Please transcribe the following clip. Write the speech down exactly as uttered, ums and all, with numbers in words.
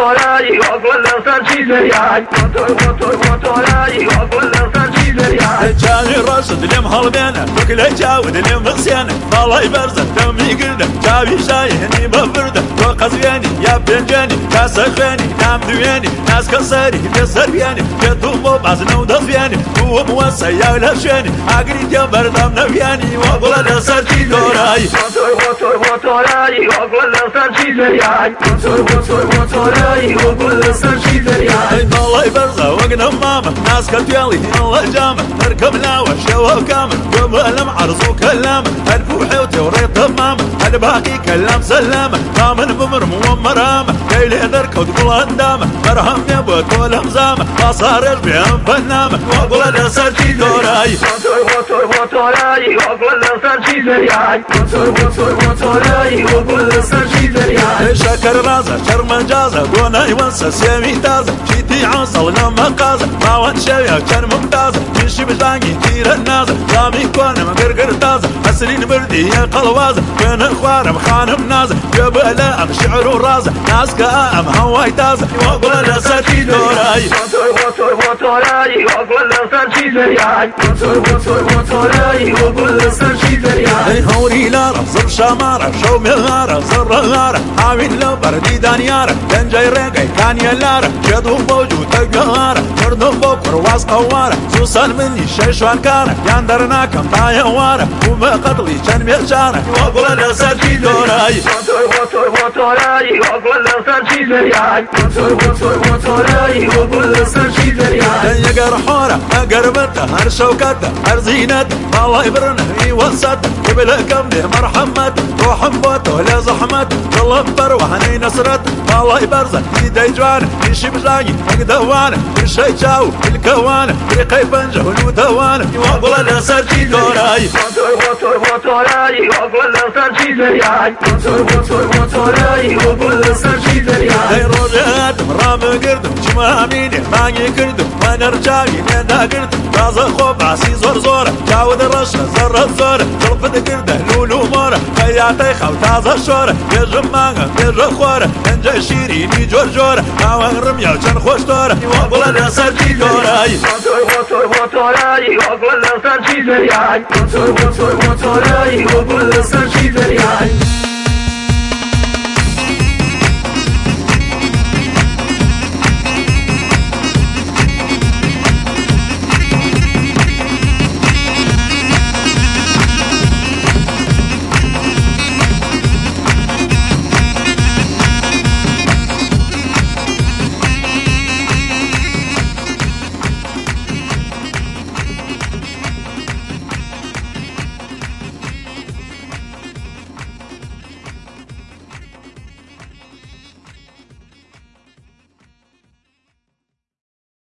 موتوري وكل سرشي زريان موتور موتور موتوري وكل سرشي زريان جاني رشد لم هالبينا وكل جاود لم مغسينا الله يبرزه دمي قرده جاوي شايهني بفرده وقزياني يا بنجاني كاسخاني نام دوياني ناس كسري بسربياني كتوبو بعزنا ودفياني هو موسى يا لشاني عقري جبر دم نبياني وقل سرشي دوراي موتور موتور موتوري وكل سرشي زريان موتور موتور موتوري وكل سرشي زريان الله يبرزه وقنا ماما ناس كتيالي الله جامع نركب ناوى شوه كامل قبل معرض وكلامه الفوحي وتوريط تمامه الباقي كلام سلامه كامل بمر ومرامه ليلي نركض كل هندامه مرهم يبوت كل همزامه فصار بهم فنامه وقول سرشي دوراي موتور موتور موتوري وكل سرشي زريان موتور موتور موتوري وكل سرشي زريان شكر رازه شرم جازه دونه يونسه سيمي تازه جيتي عصل لما قازه ما وان شويه كان ممتازه يشي بزانقي تير النازه رامي كون مقرقر تازه حسنين بردي يا قلوازه كان اخوارم خانم نازه جبله ام شعر ورازه ناس كام هواي تازه وقول سرشي دوراي موتور موتور موتوري وكل سرشي زريان موتور موتور موتوري وكل سرشي زريان هوري لارا زر شامارة شو مغارة زر غارة عامل لو بردي دانيارة كان جاي رقاي كان يلارة جدو بوجو تقهارة جردو بوكر واس قوارة سوسان مني شيشوان كارة ياندرناكم طايوارة وما قتلي كان بيشارة وقول سرشي دوراي موتور موتور موتوري وكل سرشي زريان موتور موتور موتوري وكل سرشي زريان يقر حورة أقربته هر شوكته هر زينته الله يبرنه يوسطه قبل كمده مرحمته روح بوته لا زحمته والله بروح هني نصرته الله يبرزه يدي جوانه يشي بزاقي مقدوانه الشي جاو الكوانه ريقي فنجه والودوانه وقول سرشي دوراي موتور موتور موتوري وكل سرشي زريان موتور موتور موتوري وكل سرشي زريان هاي روجات مرام قردم جماميني ماني كردم ما نرجعي ندا قردم غاز خوب عسي زور زوره جاود الرشة زرة زوره طلفت قرده لولو مورة خياتي خو تازة شورة يجم مانغا يجم خورة انجا شيريني جور جورة هاوان رميا وشان خوش دورة وقول سرشي دوراي موتور موتور موتوري وكل سرشي زريان موتور موتور موتوري وكل سرشي زريان